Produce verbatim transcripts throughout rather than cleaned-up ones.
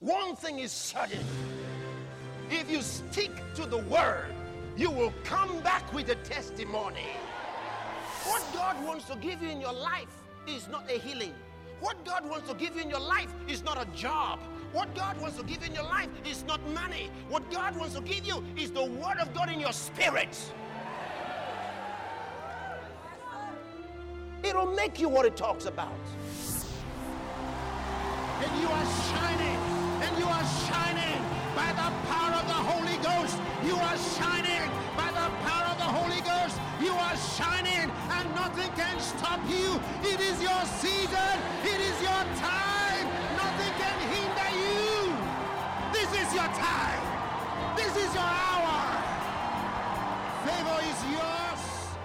One thing is certain. If you stick to the word, you will come back with a testimony. What God wants to give you in your life is not a healing. What God wants to give you in your life is not a job. What God wants to give you in your life is not money. What God wants to give you is the word of God in your spirit. It'll make you what it talks about. And you are shining, and you are shining by the power of the Holy Ghost. You are shining by the power of the Holy Ghost. You are shining, and nothing can stop you. It is your season. It is your time. Nothing can hinder you. This is your time. This is your hour. Favor is yours.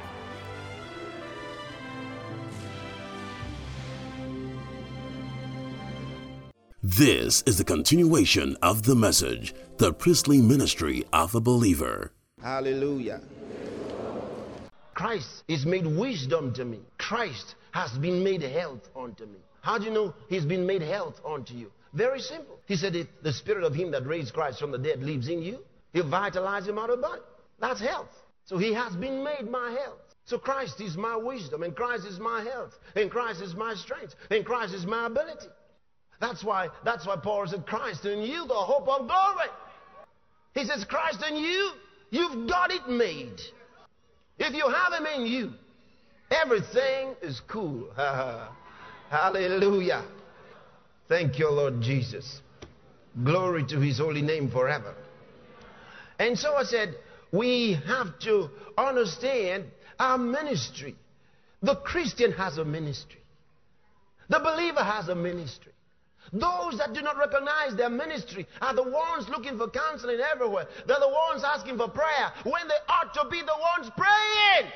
This is the continuation of the message, the priestly ministry of a believer. Hallelujah. Christ is made wisdom to me. Christ has been made health unto me. How do you know he's been made health unto you? Very simple. He said, if the spirit of him that raised Christ from the dead lives in you, he'll vitalize your mortal body. That's health. So he has been made my health. So Christ is my wisdom, and Christ is my health, and Christ is my strength, and Christ is my ability. That's why, that's why Paul said, Christ in you, the hope of glory. He says, Christ in you, you've got it made. If you have him in you, everything is cool. Hallelujah. Thank you, Lord Jesus. Glory to his holy name forever. And so I said, we have to understand our ministry. The Christian has a ministry. The believer has a ministry. Those that do not recognize their ministry are the ones looking for counseling everywhere. They're the ones asking for prayer when they ought to be the ones praying.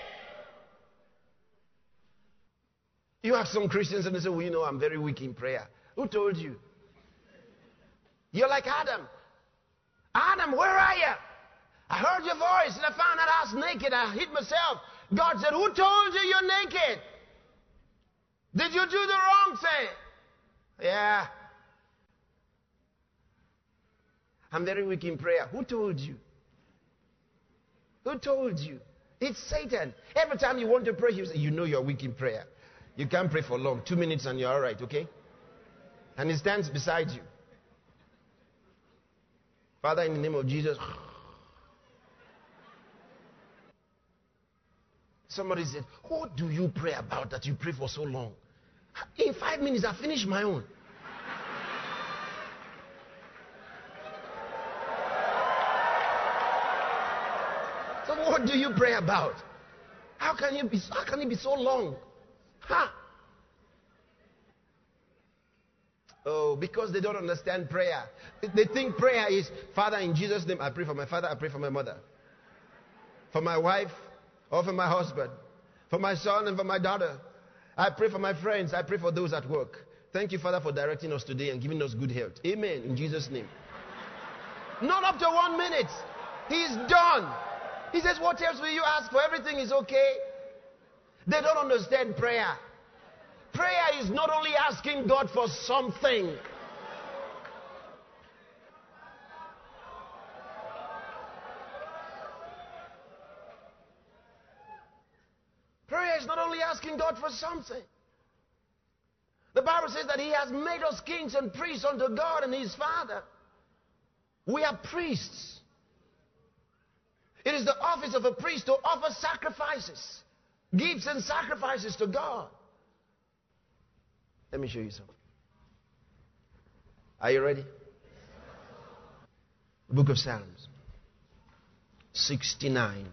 You ask some Christians and they say, well, you know, I'm very weak in prayer. Who told you? You're like Adam. Adam, where are you? I heard your voice and I found out I was naked. I hid myself. God said, who told you you're naked? Did you do the wrong thing? Yeah. I'm very weak in prayer. Who told you? Who told you? It's Satan. Every time you want to pray, you say, you know you're weak in prayer. You can't pray for long. Two minutes and you're all right, okay? And he stands beside you. Father, in the name of Jesus. Somebody said, what do you pray about that you pray for so long? In five minutes, I finish my own. So what do you pray about? How can you be? How can it be so long? Huh? Oh, because they don't understand prayer. They think prayer is, Father, in Jesus' name, I pray for my father, I pray for my mother, for my wife, or for my husband, for my son and for my daughter. I pray for my friends. I pray for those at work. Thank you, Father, for directing us today and giving us good health. Amen. In Jesus' name. Not up to one minute. He's done. He says, what else will you ask for? Everything is okay. They don't understand prayer. Prayer is not only asking God for something. Prayer is not only asking God for something. The Bible says that he has made us kings and priests unto God and his Father. We are priests. It is the office of a priest to offer sacrifices, gifts and sacrifices to God. Let me show you something. Are you ready? The book of Psalms, sixty-nine.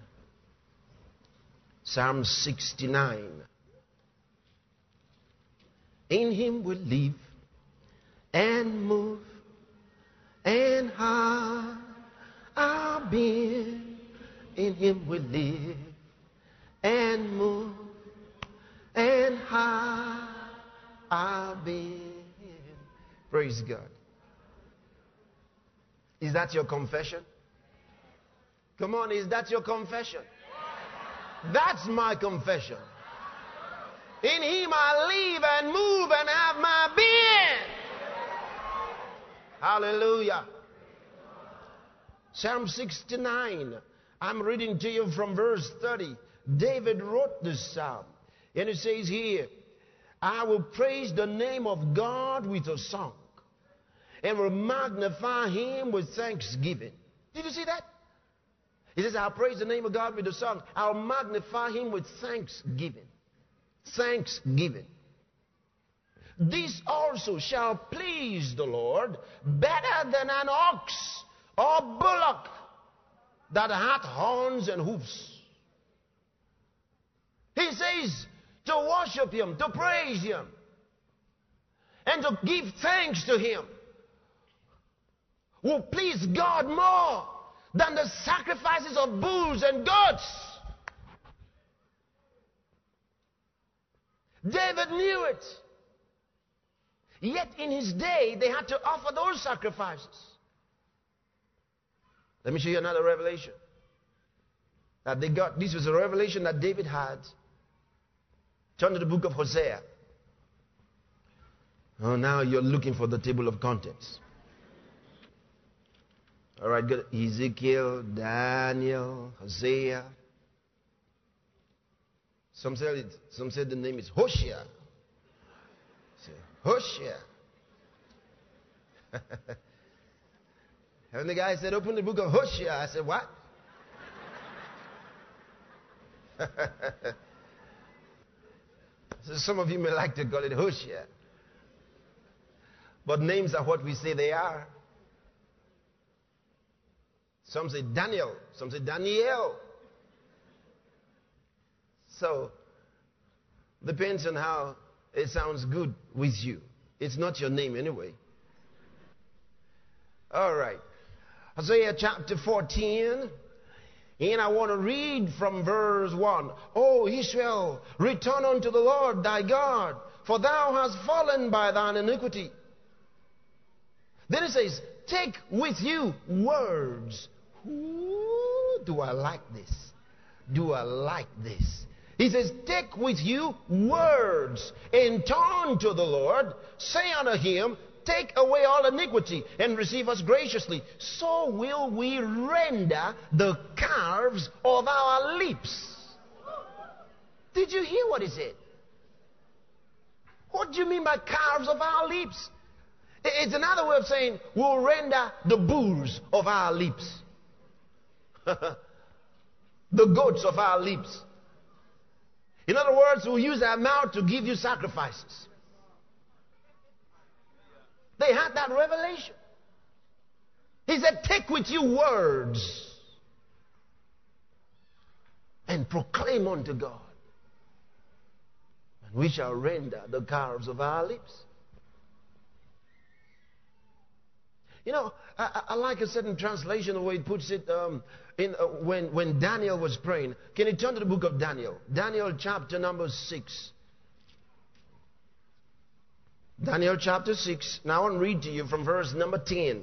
Psalm sixty-nine. In him we live and move and have our being. In him we live and move and have our being. Praise God. Is that your confession? Come on, is that your confession? That's my confession. In him I live and move and have my being. Hallelujah. Psalm sixty-nine. I'm reading to you from verse thirty. David wrote this psalm. And it says here, I will praise the name of God with a song and will magnify him with thanksgiving. Did you see that? He says, I'll praise the name of God with a song. I'll magnify him with thanksgiving. Thanksgiving. This also shall please the Lord better than an ox or bullock that hath horns and hoofs. He says to worship him, to praise him, and to give thanks to him will please God more than the sacrifices of bulls and goats. David knew it. Yet in his day, they had to offer those sacrifices. Let me show you another revelation that they got. This was a revelation that David had. Turn to the book of Hosea. Oh, now you're looking for the table of contents. All right, good. Ezekiel, Daniel, Hosea. Some said it, some said the name is Hosea. Say, Hosea. And the guy said, open the book of Hosea. I said, what? So some of you may like to call it Hosea. But names are what we say they are. Some say Daniel. Some say Daniel. So, depends on how it sounds good with you. It's not your name anyway. All right. Isaiah chapter fourteen. And I want to read from verse one. O Israel, return unto the Lord thy God, for thou hast fallen by thine iniquity. Then it says, take with you words. Ooh, do I like this? Do I like this? He says, take with you words and turn to the Lord. Say unto him, take away all iniquity and receive us graciously. So will we render the calves of our lips. Did you hear what he said? What do you mean by calves of our lips? It's another way of saying we'll render the bulls of our lips. The goats of our lips. In other words, we'll use our mouth to give you sacrifices. They had that revelation. He said, take with you words and proclaim unto God, and we shall render the calves of our lips. You know, I, I like a certain translation, the way it puts it, um, in, uh, when, when Daniel was praying. Can you turn to the book of Daniel? Daniel chapter number six. Daniel chapter six. Now I want to read to you from verse number ten.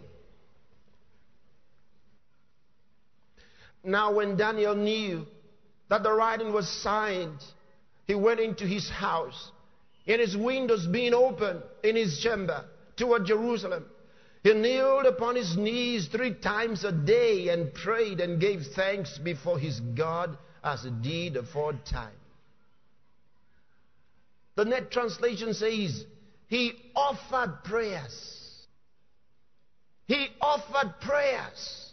Now when Daniel knew that the writing was signed, he went into his house, and his windows being open in his chamber toward Jerusalem. He kneeled upon his knees three times a day and prayed and gave thanks before his God as he did aforetime. The net translation says, he offered prayers. He offered prayers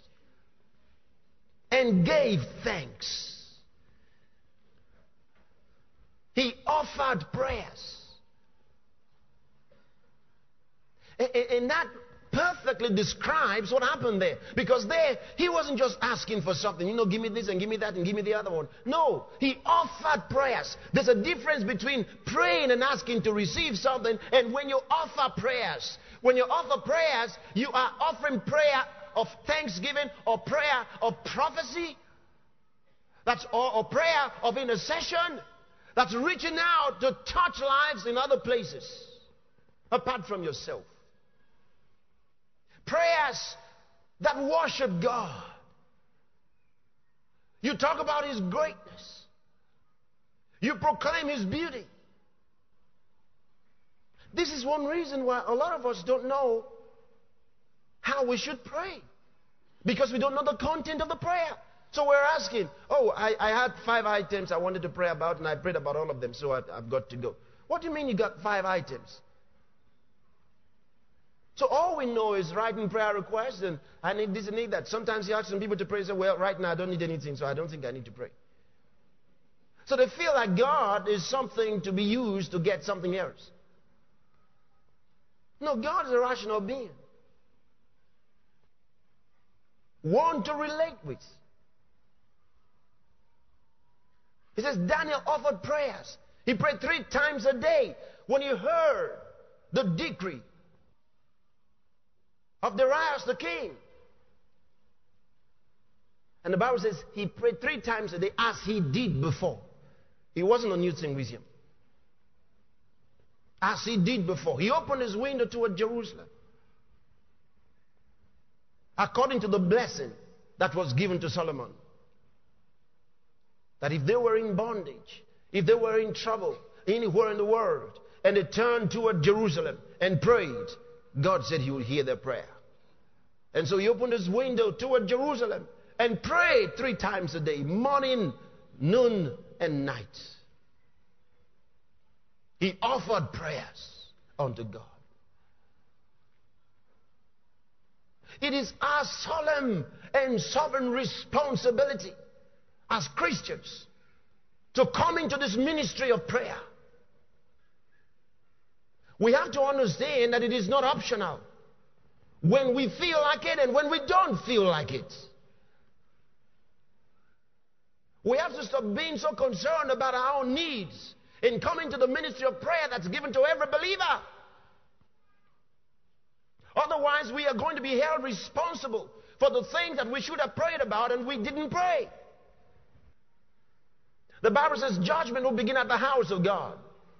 and gave thanks. He offered prayers. And that perfectly describes what happened there. Because there, he wasn't just asking for something. You know, give me this and give me that and give me the other one. No, he offered prayers. There's a difference between praying and asking to receive something and when you offer prayers. When you offer prayers, you are offering prayer of thanksgiving or prayer of prophecy. That's or, or prayer of intercession. That's reaching out to touch lives in other places apart from yourself. Prayers that worship God. You talk about his greatness. You proclaim his beauty. This is one reason why a lot of us don't know how we should pray. Because we don't know the content of the prayer. So we're asking, oh, I, I had five items I wanted to pray about, and I prayed about all of them, so I've, I've got to go. What do you mean you got five items? So all we know is writing prayer requests, and I need this and need that. Sometimes you ask some people to pray, and say, well, right now I don't need anything, so I don't think I need to pray. So they feel like God is something to be used to get something else. No, God is a rational being. One to relate with. He says Daniel offered prayers. He prayed three times a day when he heard the decree of Darius the king. And the Bible says he prayed three times a day as he did before. He wasn't a new thing with him. As he did before. He opened his window toward Jerusalem. According to the blessing that was given to Solomon. That if they were in bondage, if they were in trouble anywhere in the world, and they turned toward Jerusalem and prayed, God said he would hear their prayer. And so he opened his window toward Jerusalem and prayed three times a day, morning, noon, and night. He offered prayers unto God. It is our solemn and sovereign responsibility as Christians to come into this ministry of prayer. We have to understand that it is not optional when we feel like it and when we don't feel like it. We have to stop being so concerned about our own needs and come into the ministry of prayer that's given to every believer. Otherwise, we are going to be held responsible for the things that we should have prayed about and we didn't pray. The Bible says judgment will begin at the house of God.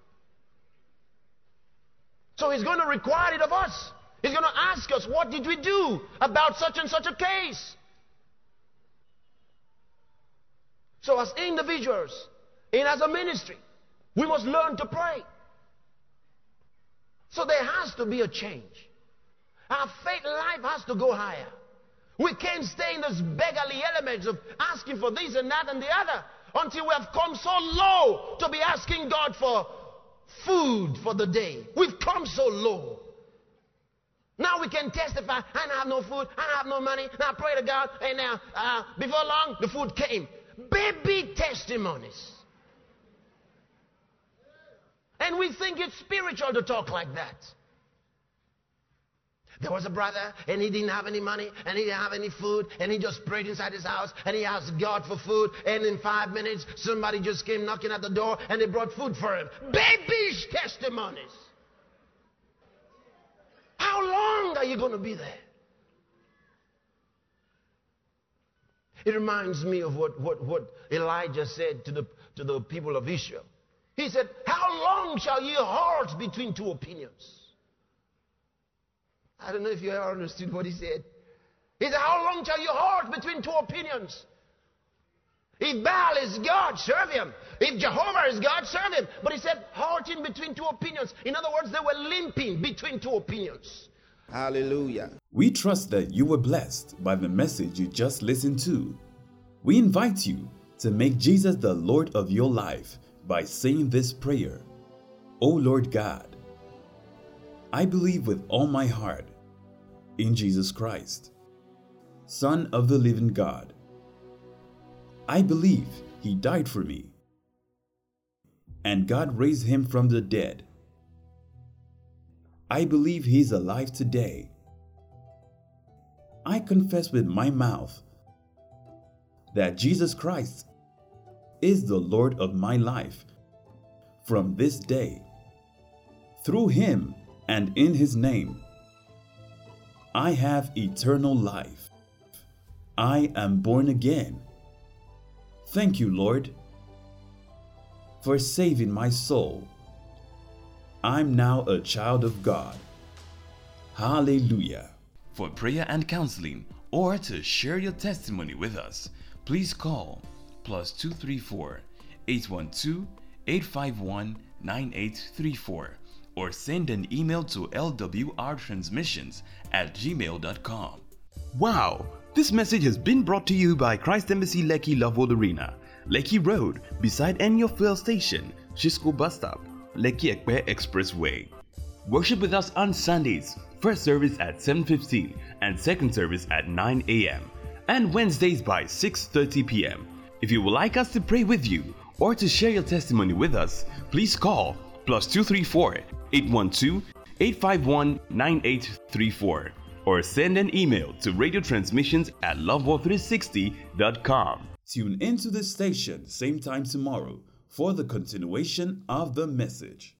So he's going to require it of us. He's going to ask us, what did we do about such and such a case? So as individuals and as a ministry, we must learn to pray. So there has to be a change. Our faith life has to go higher. We can't stay in this beggarly elements of asking for this and that and the other until we have come so low to be asking God for food for the day. We've come so low. Now we can testify, I don't have no food, I don't have no money, now pray to God, and now uh, before long the food came. Baby testimonies. And we think it's spiritual to talk like that. There was a brother, and he didn't have any money, and he didn't have any food, and he just prayed inside his house, and he asked God for food, and in five minutes, somebody just came knocking at the door, and they brought food for him. Babish testimonies. How long are you going to be there? It reminds me of what, what, what Elijah said to the, to the people of Israel. He said, how long shall ye halt between two opinions? I don't know if you ever understood what he said. He said, how long shall you halt between two opinions? If Baal is God, serve him. If Jehovah is God, serve him. But he said, halting between two opinions. In other words, they were limping between two opinions. Hallelujah. We trust that you were blessed by the message you just listened to. We invite you to make Jesus the Lord of your life by saying this prayer. O Lord God, I believe with all my heart in Jesus Christ, Son of the living God. I believe he died for me, and God raised him from the dead. I believe he is alive today. I confess with my mouth that Jesus Christ is the Lord of my life from this day. Through him and in his name, I have eternal life. I am born again. Thank you, Lord, for saving my soul. I'm now a child of God. Hallelujah. For prayer and counseling or to share your testimony with us, please call plus two three four, eight one two, eight five one, nine eight three four or send an email to l w r transmissions at gmail dot com. Wow! This message has been brought to you by Christ Embassy Lekki Loveworld Arena, Lekki Road, beside Enyo Fuel Station, Shisco Bus Stop, Lekki Ekpe Expressway. Worship with us on Sundays, first service at seven fifteen and second service at nine a m and Wednesdays by six thirty p m If you would like us to pray with you or to share your testimony with us, please call plus two three four, eight one two, eight five one, nine eight three four or send an email to radio transmissions at loveworld three sixty dot com. Tune into this station same time tomorrow for the continuation of the message.